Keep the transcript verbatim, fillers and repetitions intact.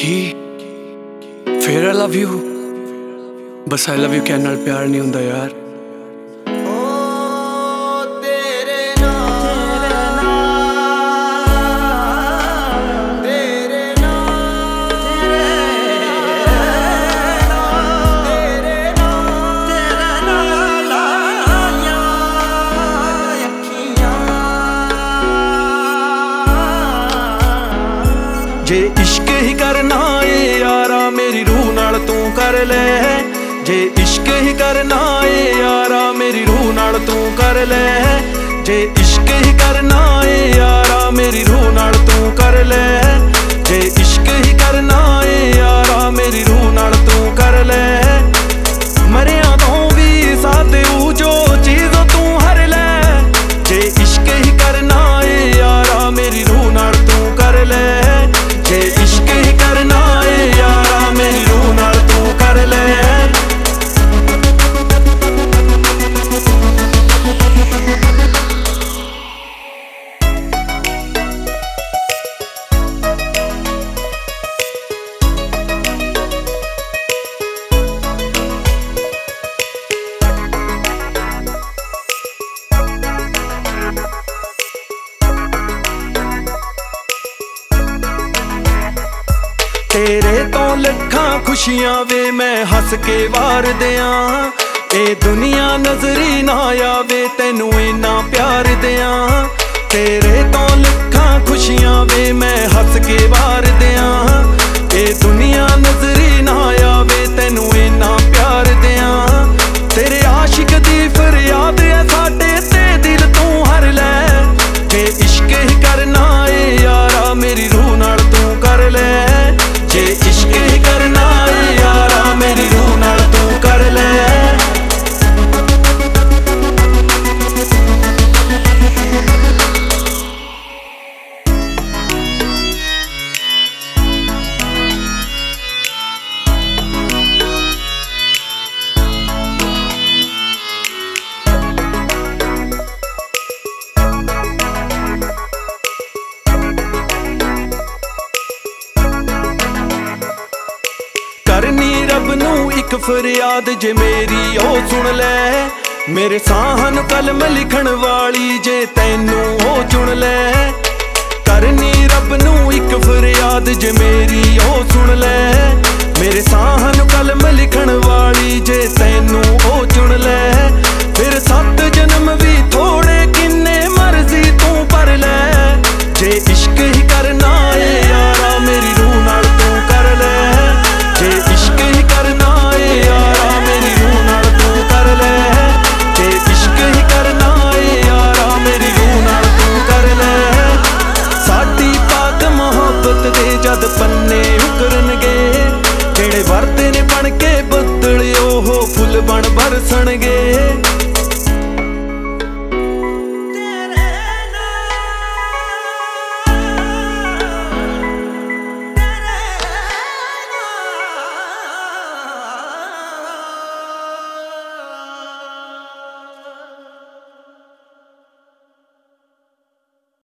ਕੀ ਫਿਰ I love you bus I love you ਕਹਿਣ ਨਾਲ ਪਿਆਰ ਨਹੀਂ ਹੁੰਦਾ ਯਾਰ। जे इश्क ही करना है यारा मेरी रूह नाल तू कर ले, जे इश्क ही करना है यारा मेरी रूह नाल तू कर ले, जे इश्क ही करना है यारा मेरी रूह नाल तू कर ले, जे इश्क ही करना है यारा मेरी रूह नाल तू कर ले। मरिया तो भी साथ जो चीज तू हर ले, जे इश्क ही करना है यारा मेरी रूह नाल तू कर ले, जे इश्क ही करना है यारा मेरी रूह नाल तू कर ले। तेरे तो लखां खुशियां वे मैं हस के वार दियां, ए दुनिया नजरी ना आवे तैनू इन्ना प्यार दियां। तेरे तो लखां खुशियां वे मैं हस के वार दियां, ए दुनिया नजरी ना आवे तैनू इन्ना प्यार दियां। तेरे आशिक दी फरियाद है साडे ते दिल तू हर ले, जे इश्क ही करना है यारा मेरी रूह नाल तू कर ले, जे इश्क ही करना है यारा मेरी रूह नाल तू कर ले। करनी रब नू इक फरियाद जे मेरी ओ सुन ले, मेरे साहां नू कलम लिखण वाली जे तैनू ओ चुन ले। करनी रब नू इक फरियाद जे मेरी ओ सुन ले, मेरे साहां नू कलम लिखण वाली जे तैनू ओ चुन ले। फिर सत्त जन्म भी थोड़े किन्ने मर्जी तू पर ले, जे इश्क ही करना है यारा मेरी रूह नाल तू कर ले, जे इश्क ही करना है यारा मेरी रूह नाल तू कर ले, जे इश्क ही करना है यारा मेरी रूह नाल तू कर ले। साडी पाक मोहब्बत दे जद पन्ने उकरनगे, जेड़े वरते ने बन के बदल ओह फुल बन बरसणगे।